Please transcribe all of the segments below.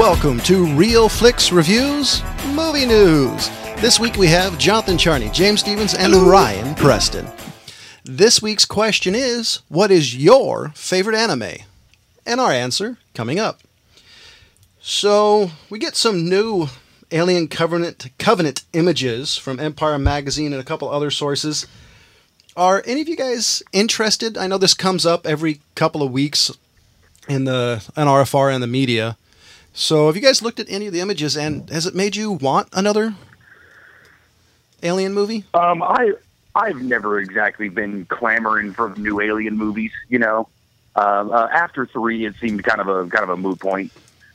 welcome to Real Flicks Reviews Movie News. This week we have Jonathan Charney, James Stevens, and Ryan Preston. This week's question is, what is your favorite anime? And our answer coming up. So, we get some new Alien Covenant images from Empire Magazine and a couple other sources. Are any of you guys interested? I know this comes up every couple of weeks in the NRFR and the media. So have you guys looked at any of the images, and has it made you want another Alien movie? I've never exactly been clamoring for new Alien movies. You know, after 3, it seemed kind of a moot point.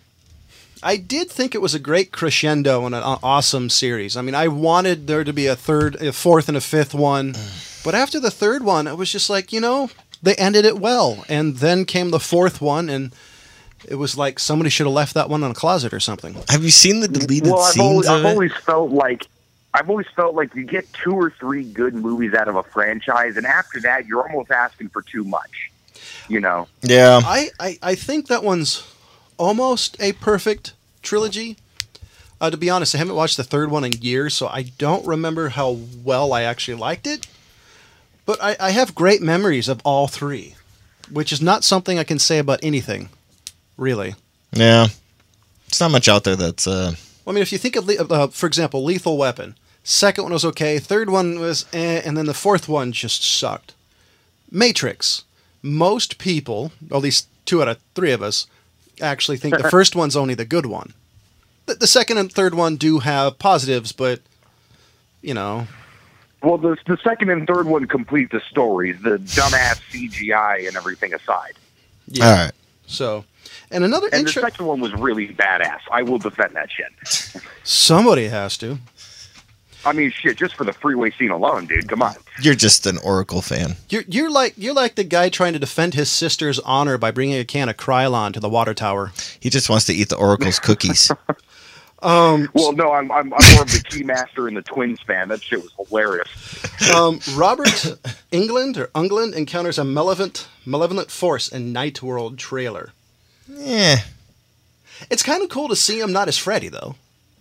I did think it was a great crescendo and an awesome series. I mean, I wanted there to be a fourth, and a fifth one, but after the third one, it was just like, you know, they ended it well, and then came the fourth one, and it was like somebody should have left that one in a closet or something. Have you seen the deleted scenes I've always felt like you get 2 or 3 good movies out of a franchise, and after that, you're almost asking for too much. You know? Yeah. I think that one's almost a perfect trilogy. To be honest, I haven't watched the third one in years, so I don't remember how well I actually liked it. But I have great memories of all 3, which is not something I can say about anything. Really? Yeah. It's not much out there that's... Well, I mean, if you think of, for example, Lethal Weapon. Second one was okay. Third one was and then the fourth one just sucked. Matrix. Most people, at least 2 out of 3 of us, actually think the first one's only the good one. The second and third one do have positives, but, you know... Well, the second and third one complete the stories, the dumbass CGI and everything aside. Yeah. All right. So... And the second one was really badass. I will defend that shit. Somebody has to. I mean, shit, just for the freeway scene alone, dude. Come on. You're just an Oracle fan. You're like the guy trying to defend his sister's honor by bringing a can of Krylon to the water tower. He just wants to eat the Oracle's cookies. Well, no, I'm more of the Keymaster and the Twins fan. That shit was hilarious. Robert Englund encounters a malevolent force in Night World trailer. Yeah. It's kind of cool to see him not as Freddy, though.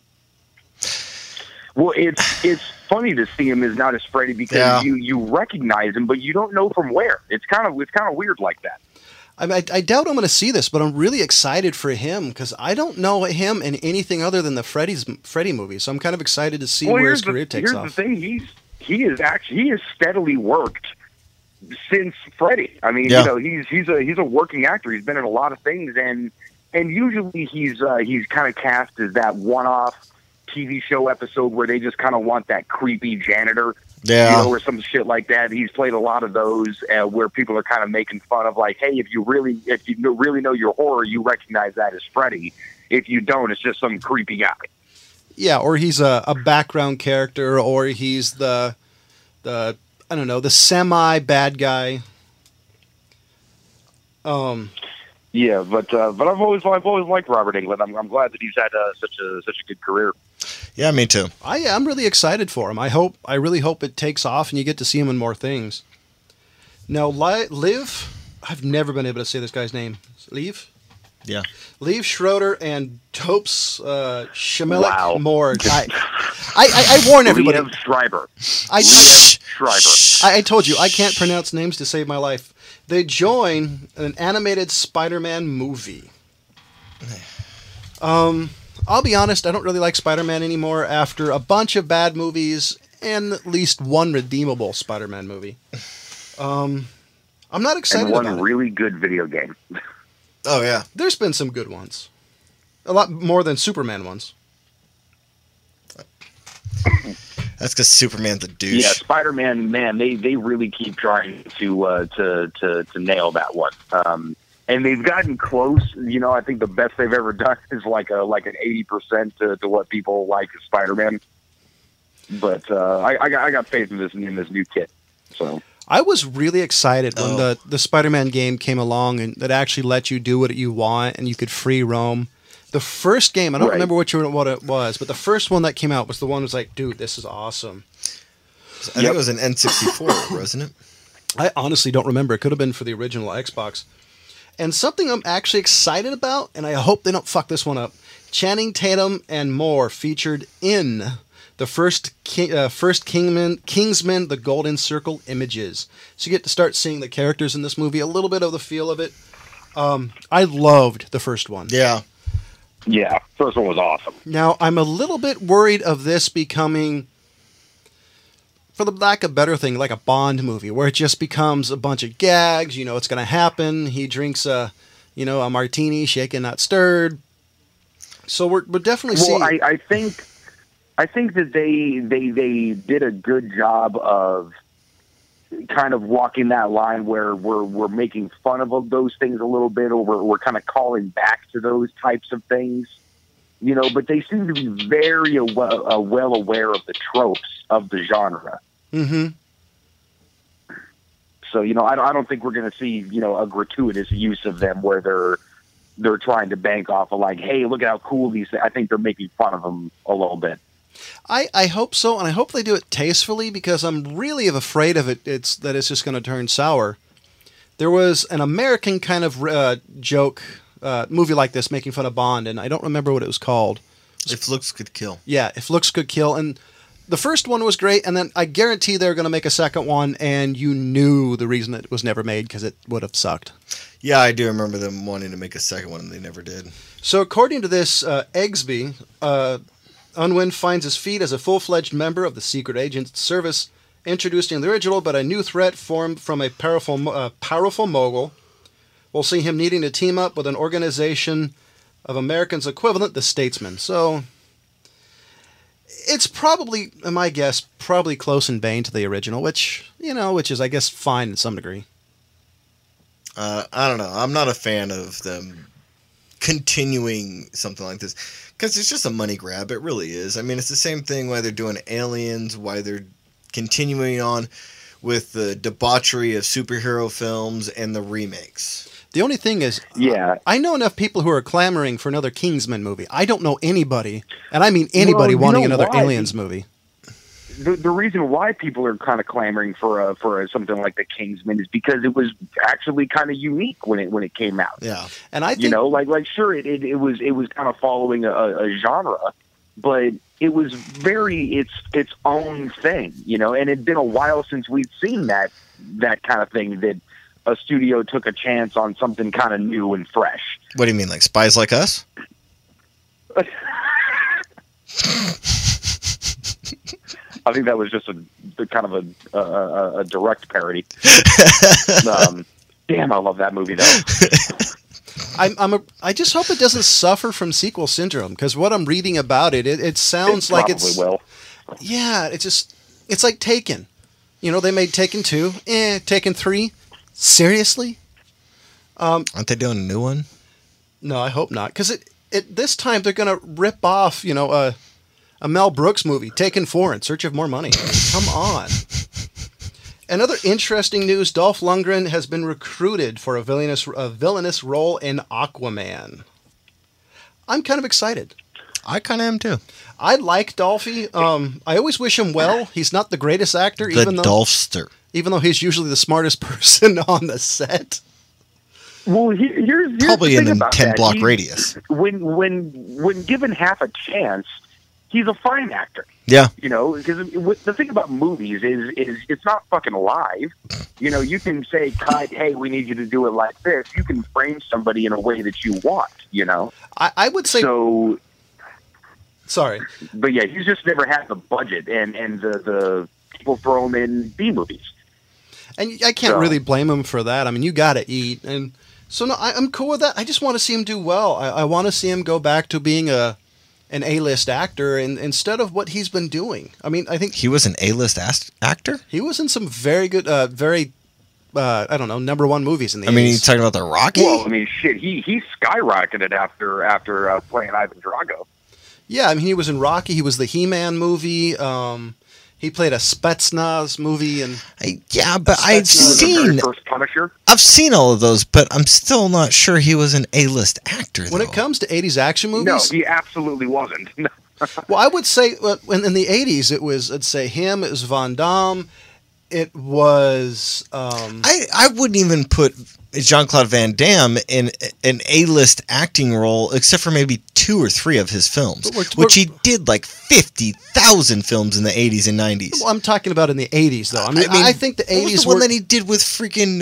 Well, it's funny to see him as not as Freddy because you recognize him, but you don't know from where. It's kind of weird like that. I doubt I'm going to see this, but I'm really excited for him because I don't know him in anything other than the Freddy movie. So I'm kind of excited to see where his career takes off. Here's the thing: he has steadily worked since Freddy. I mean, you know, he's a working actor. He's been in a lot of things, and usually he's kind of cast as that one-off TV show episode where they just kind of want that creepy janitor, you know, or some shit like that. He's played a lot of those where people are kind of making fun of, like, hey, if you really know your horror, you recognize that as Freddy. If you don't, it's just some creepy guy. Yeah, or he's a background character, or he's the I don't know, the semi-bad guy. Yeah, but I've always liked Robert Englund. I'm glad that he's had such a good career. Yeah, me too. I'm really excited for him. I really hope it takes off and you get to see him in more things. Now, Liv, I've never been able to say this guy's name. Liv? Yeah. Liev Schreiber and Topes Shemilik Wow. Morg. I warn everybody. Liev Schreiber. I told you, I can't pronounce names to save my life. They join an animated Spider-Man movie. I'll be honest, I don't really like Spider-Man anymore after a bunch of bad movies and at least one redeemable Spider-Man movie. I'm not excited about it. And one really good video game. Oh, yeah. There's been some good ones. A lot more than Superman ones. That's because Superman's a douche. Yeah, Spider-Man, man, they really keep trying to nail that one. And they've gotten close. You know, I think the best they've ever done is like an 80% to what people like Spider-Man. But I got faith in this new kit. So I was really excited when the Spider-Man game came along and that actually let you do what you want and you could free roam. The first game, I don't remember what it was, but the first one that came out was the one that was like, dude, this is awesome. I think it was an N64, wasn't it? I honestly don't remember. It could have been for the original Xbox. And something I'm actually excited about, and I hope they don't fuck this one up. Channing Tatum and more featured in the first Kingsman, The Golden Circle images. So you get to start seeing the characters in this movie, a little bit of the feel of it. I loved the first one. Yeah. Yeah, first one was awesome. Now, I'm a little bit worried of this becoming, for the lack of a better thing, like a Bond movie, where it just becomes a bunch of gags. You know what's going to happen. He drinks a martini, shaken, not stirred. So we're definitely seeing... Well, I think that they did a good job of kind of walking that line where we're making fun of those things a little bit, or we're kind of calling back to those types of things, you know, but they seem to be very well aware of the tropes of the genre. Mm-hmm. So, you know, I don't think we're going to see, you know, a gratuitous use of them where they're trying to bank off of like, hey, look at how cool these things. I think they're making fun of them a little bit. I hope so, and I hope they do it tastefully, because I'm really afraid of it. It's just going to turn sour. There was an American kind of joke movie like this making fun of Bond, and I don't remember what it was called. If Looks Could Kill. Yeah, If Looks Could Kill, and the first one was great, and then I guarantee they're going to make a second one, and you knew the reason it was never made, because it would have sucked. Yeah, I do remember them wanting to make a second one, and they never did. So according to this, Egsby, Unwin finds his feet as a full-fledged member of the Secret Agent Service, introduced in the original, but a new threat formed from a powerful mogul. We'll see him needing to team up with an organization of Americans equivalent, the Statesman. So it's probably, my guess, probably close in vein to the original, which is, I guess, fine in some degree. I don't know. I'm not a fan of them continuing something like this, because it's just a money grab. It really is. I mean, it's the same thing why they're doing Aliens, why they're continuing on with the debauchery of superhero films and the remakes. The only thing is, yeah, I know enough people who are clamoring for another Kingsman movie. I don't know anybody, and I mean anybody, wanting another Aliens movie. The reason why people are kind of clamoring for something like the Kingsman is because it was actually kind of unique when it came out. Yeah, and I think, you know, like sure it was kind of following a genre, but it was its own thing, you know. And it'd been a while since we'd seen that kind of thing, that a studio took a chance on something kind of new and fresh. What do you mean, like Spies Like Us? I think that was just a kind of a direct parody. Damn, I love that movie though. I just hope it doesn't suffer from sequel syndrome, because what I'm reading about it sounds like it's will. Yeah, it's like Taken. You know, they made Taken 2, Taken 3. Seriously? Aren't they doing a new one? No, I hope not, because this time they're gonna rip off, you know, a Mel Brooks movie, Taken 4, In Search of More Money. Come on. Another interesting news, Dolph Lundgren has been recruited for a villainous role in Aquaman. I'm kind of excited. I kind of am too. I like Dolphy. I always wish him well. He's not the greatest actor, even though he's usually the smartest person on the set. Well, here's probably the in thing the about 10-block that. radius. When given half a chance, he's a fine actor. Yeah. You know, because the thing about movies is it's not fucking live. You know, you can say, "Cut, hey, we need you to do it like this." You can frame somebody in a way that you want, you know? I would say... So... Sorry. But yeah, he's just never had the budget and the people throw him in B movies. And I can't really blame him for that. I mean, you got to eat. And so, no, I'm cool with that. I just want to see him do well. I want to see him go back to being an A-list actor instead of what he's been doing. I mean, I think... He was an A-list actor? He was in some very good, I don't know, #1 movies in the 80s. I mean, you're talking about the Rocky? Well, I mean, shit, he skyrocketed after playing Ivan Drago. Yeah, I mean, he was in Rocky. He was the He-Man movie. He played a Spetsnaz movie, and but I've seen first Punisher. I've seen all of those, but I'm still not sure he was an A-list actor. When it comes to 80s action movies, no, he absolutely wasn't. Well, I would say in the 80s, I'd say him, it was Van Damme, It was. I wouldn't even put Jean-Claude Van Damme in an A-list acting role, except for maybe 2 or 3 of his films, which he did like 50,000 films in the 80s and 90s. Well, I'm talking about in the 80s, though. I mean, I think the 80s was the one that he did with freaking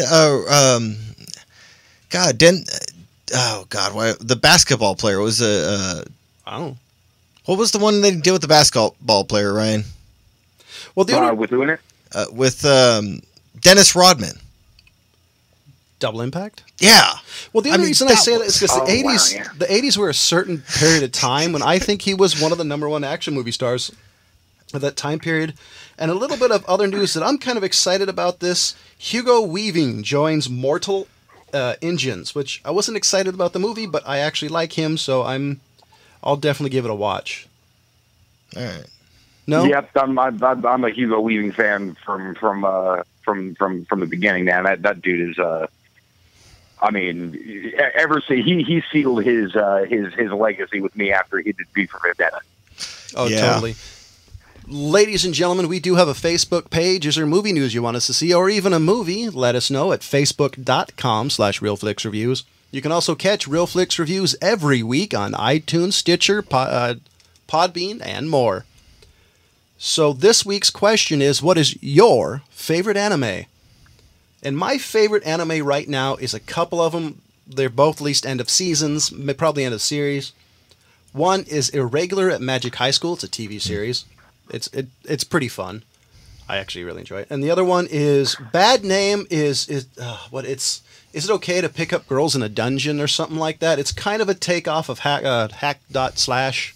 the basketball player was what was the one that he did with the basketball player, Ryan? Well, with who in it? With Dennis Rodman. Double Impact? Yeah. Well, the only reason I say that is because the 80s were a certain period of time when I think he was one of the number one action movie stars of that time period. And a little bit of other news that I'm kind of excited about this. Hugo Weaving joins Mortal Engines, which I wasn't excited about the movie, but I actually like him, so I'll definitely give it a watch. All right. No? Yep, I'm a Hugo Weaving fan from the beginning, man. That dude is I mean, he sealed his legacy with me after he did V for Vendetta. Oh, yeah. Totally. Ladies and gentlemen, we do have a Facebook page. Is there movie news you want us to see, or even a movie? Let us know at facebook.com/RealFlixReviews. You can also catch Real Flix Reviews every week on iTunes, Stitcher, Podbean, and more. So this week's question is, what is your favorite anime? And my favorite anime right now is a couple of them. They're both at least end of seasons, probably end of series. One is Irregular at Magic High School. It's a TV series. It's pretty fun. I actually really enjoy it. And the other one is Bad Name is it okay to pick up girls in a dungeon or something like that? It's kind of a takeoff of hack.slash.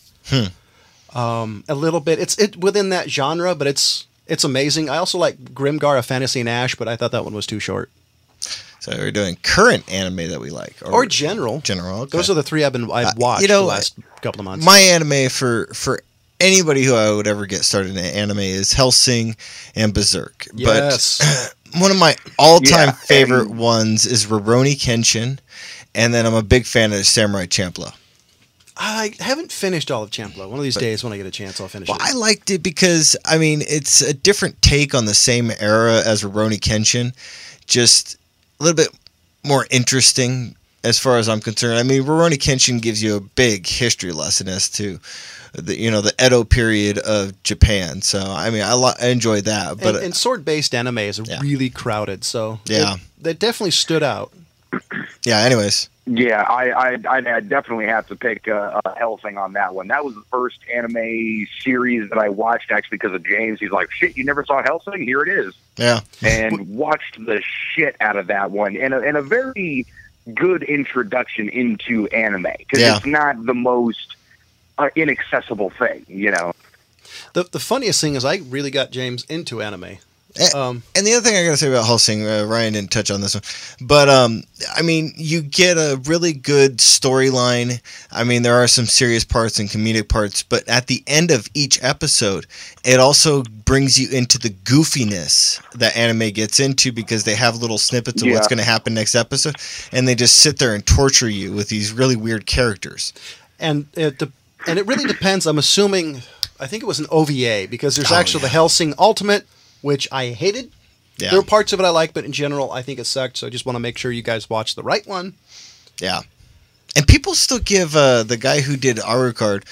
A little bit. It's within that genre, but it's amazing. I also like Grimgar, A Fantasy in Ash, but I thought that one was too short. So we're doing current anime that we like, or general. General. Okay. Those are the 3 I've watched the last couple of months. My anime for anybody who I would ever get started in anime is Hellsing and Berserk. Yes. But one of my all-time favorite ones is Rurouni Kenshin, and then I'm a big fan of Samurai Champloo. I haven't finished all of Champloo. One of these days when I get a chance, I'll finish it. I liked it because, I mean, it's a different take on the same era as Rurouni Kenshin. Just a little bit more interesting as far as I'm concerned. I mean, Rurouni Kenshin gives you a big history lesson as to the Edo period of Japan. So, I mean, I enjoy that. But and sword-based anime is really crowded, so they definitely stood out. Yeah, anyways. Yeah, I definitely have to pick Hellsing on that one. That was the first anime series that I watched, actually, because of James. He's like, shit, you never saw Hellsing? Here it is. Yeah. And watched the shit out of that one. And a very good introduction into anime, because it's not the most inaccessible thing, The funniest thing is I really got James into anime. And the other thing I got to say about Hellsing, Ryan didn't touch on this one, but I mean, you get a really good storyline. I mean, there are some serious parts and comedic parts, but at the end of each episode, it also brings you into the goofiness that anime gets into, because they have little snippets of what's going to happen next episode, and they just sit there and torture you with these really weird characters. And it really depends. I'm assuming, I think it was an OVA, because there's actually the Hellsing Ultimate, which I hated. Yeah. There were parts of it I liked, but in general, I think it sucked. So I just want to make sure you guys watch the right one. Yeah. And people still give the guy who did Alucard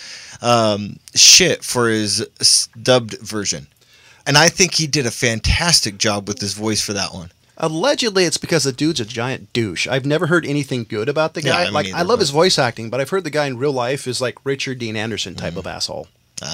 shit for his dubbed version. And I think he did a fantastic job with his voice for that one. Allegedly, it's because the dude's a giant douche. I've never heard anything good about the guy. I love his voice acting, but I've heard the guy in real life is like Richard Dean Anderson type of asshole.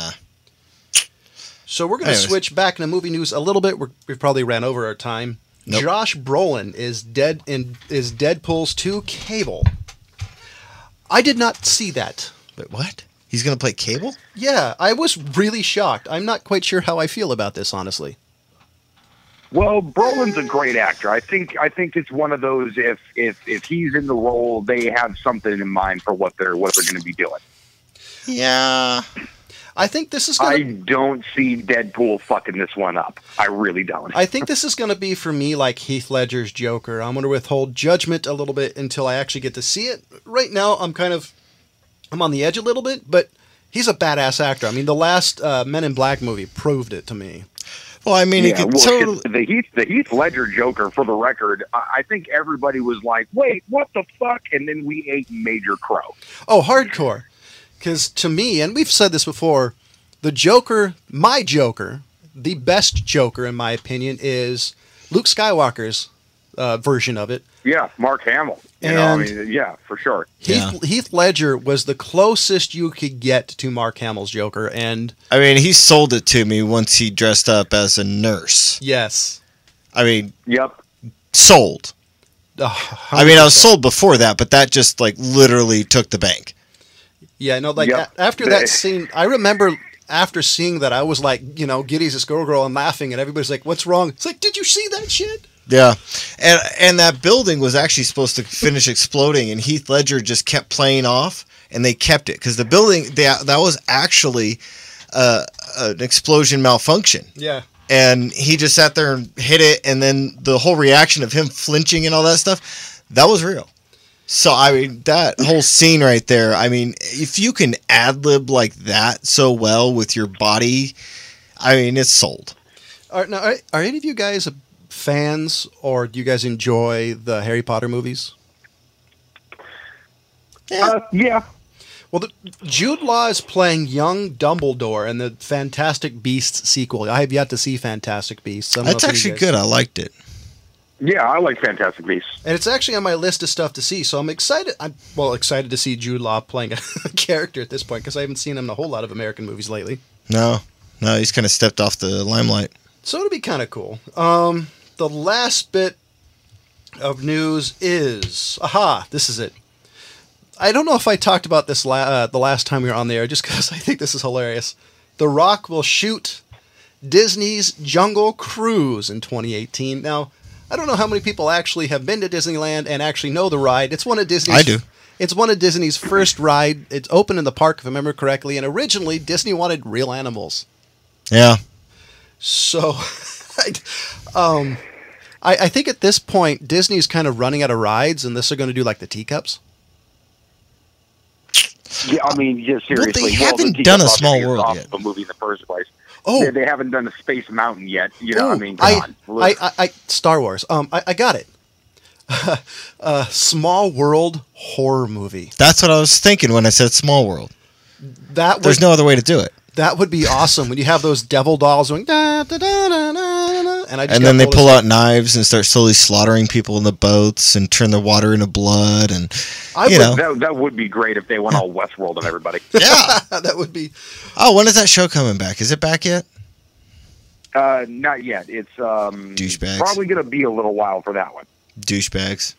So we're going to switch back into movie news a little bit. We've probably ran over our time. Nope. Josh Brolin is Deadpool's 2 Cable. I did not see that. Wait, what? He's going to play Cable? Yeah, I was really shocked. I'm not quite sure how I feel about this, honestly. Well, Brolin's a great actor. I think it's one of those, if he's in the role, they have something in mind for what they're going to be doing. Yeah. I think this is I don't see Deadpool fucking this one up. I really don't. I think this is going to be, for me, like Heath Ledger's Joker. I'm going to withhold judgment a little bit until I actually get to see it. Right now, I'm on the edge a little bit, but he's a badass actor. I mean, the last Men in Black movie proved it to me. Well, I mean, he could totally... the Heath Ledger Joker, for the record, I think everybody was like, wait, what the fuck? And then we ate major crow. Oh, hardcore. Because to me, and we've said this before, the Joker, my Joker, the best Joker, in my opinion, is Luke Skywalker's version of it. Yeah, Mark Hamill. Yeah, for sure. Heath Ledger was the closest you could get to Mark Hamill's Joker, and I mean, he sold it to me once he dressed up as a nurse. yes. I mean, Yep. sold. I mean, I was sold before that, but that just like literally took the bank. Yeah, no, like after that scene, I remember after seeing that, I was like, Giddy's a schoolgirl and laughing, and everybody's like, "What's wrong?" It's like, did you see that shit? Yeah, and that building was actually supposed to finish exploding, and Heath Ledger just kept playing off, and they kept it because the building that was actually an explosion malfunction. Yeah, and he just sat there and hit it, and then the whole reaction of him flinching and all that stuff, that was real. So I mean, that whole scene right there. I mean, if you can ad lib like that so well with your body, I mean, it's sold. Are any of you guys fans, or do you guys enjoy the Harry Potter movies? Yeah. Well, Jude Law is playing young Dumbledore in the Fantastic Beasts sequel. I have yet to see Fantastic Beasts. That's actually good. I liked it. Yeah, I like Fantastic Beasts. And it's actually on my list of stuff to see, so I'm excited. I'm excited to see Jude Law playing a character at this point, because I haven't seen him in a whole lot of American movies lately. No, he's kind of stepped off the limelight. So it'll be kind of cool. The last bit of news is... this is it. I don't know if I talked about this the last time we were on the air, just because I think this is hilarious. The Rock will shoot Disney's Jungle Cruise in 2018. Now, I don't know how many people actually have been to Disneyland and actually know the ride. It's one of Disney's... I do. It's one of Disney's first ride. It's open in the park, if I remember correctly, and originally Disney wanted real animals. Yeah. So... I think at this point Disney's kind of running out of rides, and this are going to do like the teacups. Yeah, I mean, just seriously. Well, they haven't done a Small World yet. A movie in the first place. Oh, they haven't done a Space Mountain yet. I mean, come on. I Star Wars. I got it. Small World horror movie. That's what I was thinking when I said Small World. There's no other way to do it. That would be awesome when you have those devil dolls going da da da da da, and then they pull out knives and start slowly slaughtering people in the boats and turn the water into blood, and that would be great if they went all Westworld on everybody. Yeah, that would be. Oh, when is that show coming back? Is it back yet? Not yet. It's douchebags. Probably going to be a little while for that one. Douchebags.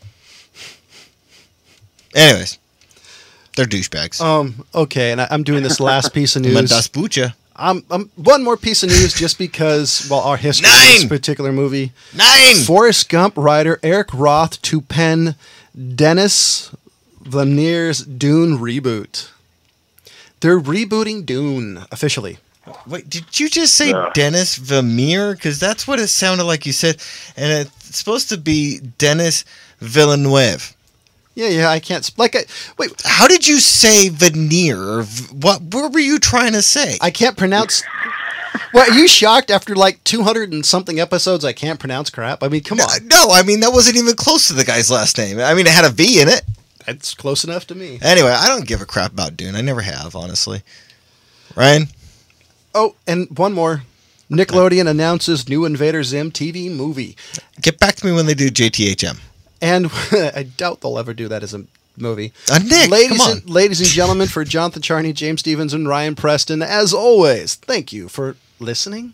Anyways. They're douchebags. Okay, and I'm doing this last piece of news. One more piece of news, just because, our history of this particular movie. 9! Forrest Gump writer Eric Roth to pen Denis Villeneuve's Dune reboot. They're rebooting Dune, officially. Wait, did you just say Denis Villeneuve? Because that's what it sounded like you said. And it's supposed to be Denis Villeneuve. Yeah, I can't... wait. How did you say veneer? What were you trying to say? I can't pronounce... Well, are you shocked after 200 and something episodes I can't pronounce crap? I mean, come on. No, I mean, that wasn't even close to the guy's last name. I mean, it had a V in it. That's close enough to me. Anyway, I don't give a crap about Dune. I never have, honestly. Ryan? Oh, and one more. Nickelodeon announces new Invader Zim TV movie. Get back to me when they do JTHM. And I doubt they'll ever do that as a movie. Nick, come on. Ladies and gentlemen, for Jonathan Charney, James Stevens, and Ryan Preston, as always, thank you for listening.